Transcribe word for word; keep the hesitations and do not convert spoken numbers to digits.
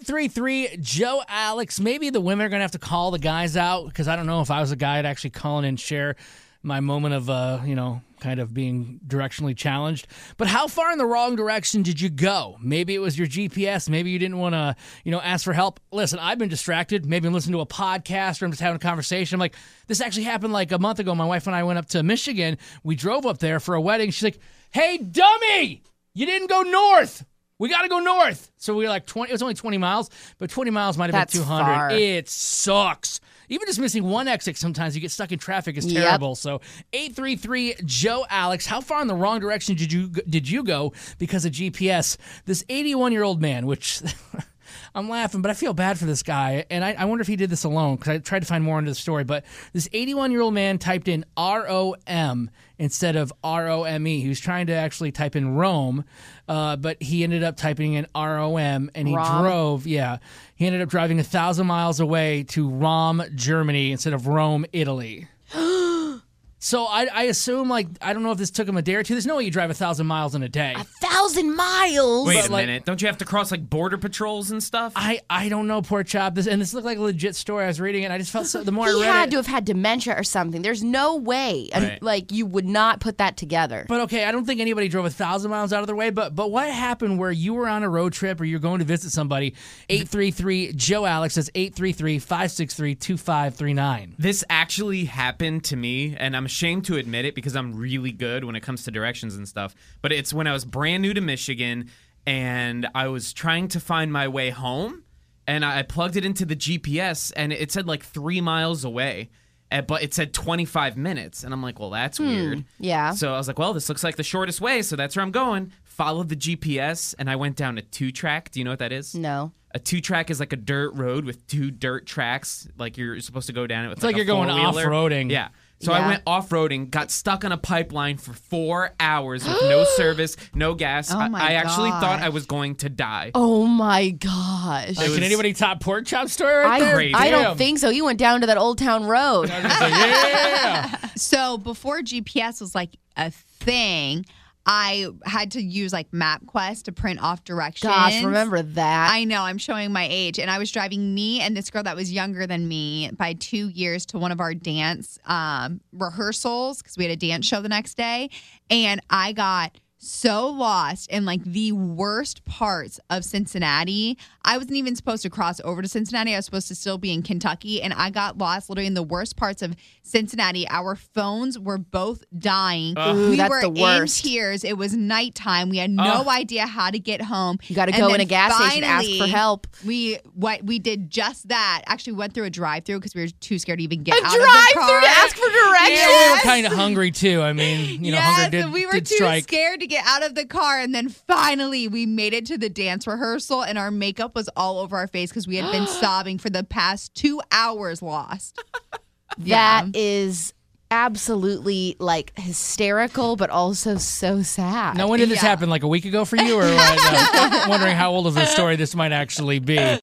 three three, Joe Alex. Maybe the women are going to have to call the guys out because I don't know if I was a guy to actually call in and share my moment of, uh, you know, kind of being directionally challenged. But how far in the wrong direction did you go? Maybe it was your G P S. Maybe you didn't want to, you know, ask for help. Listen, I've been distracted. Maybe I'm listening to a podcast or I'm just having a conversation. I'm like, this actually happened like a month ago. My wife and I went up to Michigan. We drove up there for a wedding. She's like, hey, dummy, you didn't go north. We got to go north. So we were like twenty. It was only twenty miles, but twenty miles might have That's been two hundred. Far. It sucks. Even just missing one exit sometimes you get stuck in traffic is terrible. Yep. So eight three three, Joe Alex, how far in the wrong direction did you did you go because of G P S? This eighty-one-year-old man, which I'm laughing, but I feel bad for this guy, and I, I wonder if he did this alone because I tried to find more into the story. But this eighty-one-year-old man typed in R O M instead of R O M E. He was trying to actually type in Rome, uh, but he ended up typing in R O M, and he Rom. drove, yeah, he ended up driving a thousand miles away to Rom, Germany instead of Rome, Italy. So I, I assume, like, I don't know if this took him a day or two. There's no way you drive a thousand miles in a day. A thousand miles? Wait But, a like- minute. Don't you have to cross, like, border patrols and stuff? I, I don't know, poor chap. This and this looked like a legit story. I was reading it, and I just felt so. The more He I read had it, to have had dementia or something. There's no way. And, Right. like, you would not put that together. But okay, I don't think anybody drove a thousand miles out of their way. But but what happened where you were on a road trip or you're going to visit somebody? eight three three, Joe Alex says eight three three, five six three, two five three nine. This actually happened to me, and I'm ashamed to admit it because I'm really good when it comes to directions and stuff. But it's when I was brand new to Michigan, and I was trying to find my way home, and I plugged it into the G P S, and it said like three miles away, uh, but it said twenty-five minutes. And I'm like, well, that's weird. yeah. So I was like, well, this looks like the shortest way, so that's where I'm going. Followed the G P S, and I went down a two-track. Do you know what that is? No. A two-track is like a dirt road with two dirt tracks. Like you're supposed to go down it with It's like a you're going four-wheeler. off-roading. Yeah. So Yeah. I went off-roading, got stuck on a pipeline for four hours with no service, no gas. Oh I, my I actually gosh. thought I was going to die. Oh, my gosh. Uh, It can was- anybody top pork chop story right I, there? Crazy. I Damn. don't think so. You went down to that Old Town Road. I was just like, yeah. So before G P S was like a thing, I had to use like MapQuest to print off directions. Gosh, remember that. I know, I'm showing my age. And I was driving me and this girl that was younger than me by two years to one of our dance um, rehearsals because we had a dance show the next day. And I got so lost in like the worst parts of Cincinnati. I wasn't even supposed to cross over to Cincinnati. I was supposed to still be in Kentucky. And I got lost literally in the worst parts of Cincinnati. Our phones were both dying. Ooh, we that's were the worst. in tears. It was nighttime. We had no Ugh. idea how to get home. You got to And go then in a gas station, ask for finally, help. We what we did just that. Actually, went through a drive-through because we were too scared to even get A out of the drive-through car. to ask for directions. Yeah, we were kind of hungry too. I mean, you know, yes, hunger did, and we were did too strike. scared to get out of the car, and then finally we made it to the dance rehearsal, and our makeup was all over our face because we had been sobbing for the past two hours lost. That is absolutely like hysterical, but also so sad. Now, when did this Yeah. happen? Like a week ago for you, or what? Uh, I'm wondering how old of a story this might actually be.